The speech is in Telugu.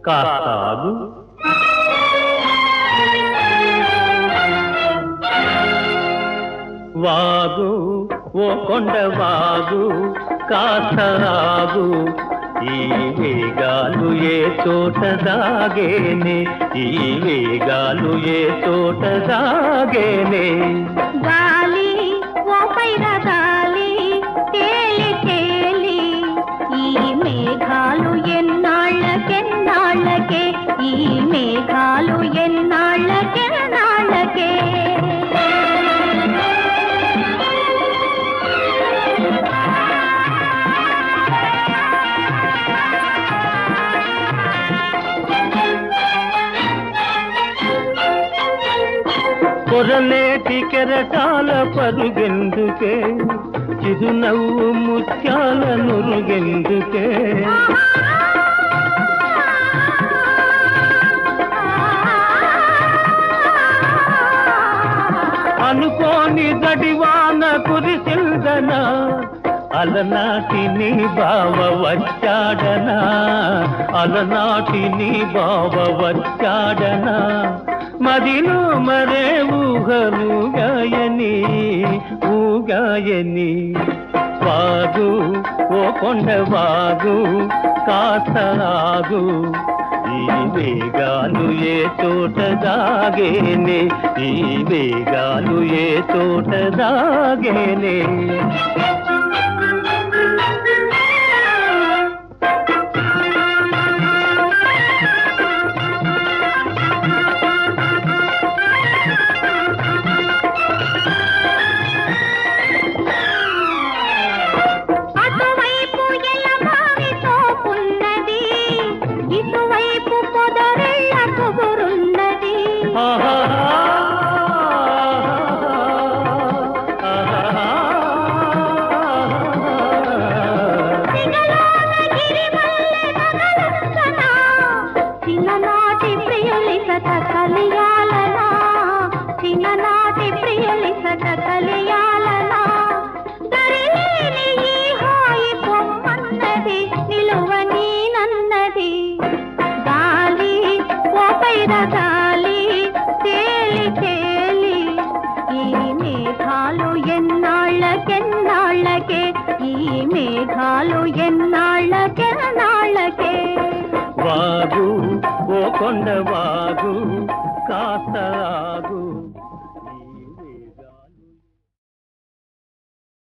కాస్తాగు. వాగు ఓ కొండ వాగు కాస్తాగు, ఈ వేగాలు ఏ చోట దాగేనే, ఈ వేగాలు ఏ చోట దాగేనే. గాలి ఓ పైన గాలి తేలి తేలి, ఈ మేఘాలు ఎన్నాళ్ళకెన్నాళ్ళకే, ఈ మేఘాలు ఎన్నాళ్ళకెన్నాళ్ళకే. కొరలేటి కెరటాల పరుగెందుకే, చిరునవ్వు ముత్యాల నురుగెందుకే. అనుకోని గడివాన కురిసిందనా, అలనాటి నీ బావ వచ్చాడనా, అలనాటి నీ బావ వచ్చాడనా. మదిలో మరే ఊహలుగాయని ఊగాయని. వాగు ఓ కొండ వాగు కాస్తాగు, ఈ వేగాలు ఏ చోట దాగేనే, ఈ వేగాలు ఏ చోట దాగేనే. చిన్ననాటి ప్రియులిసట కలియాలనా, చిన్ననాటి ప్రియులిసట కలియాలనా. దరిలేని ఈ హాయి పొమ్మన్నది, నిలువని నన్నది. గాలి ఓ పైన గాలి తేలి తేలి, ఈ మేఘాలు ఎన్నాళ్ళకెన్నాళ్ళకే, ఈ మేఘాలు ఎన్నాళ్ళకెన్నాళ్ళకే. వాగు ఓ కొండ వాగు కాస్తాగు.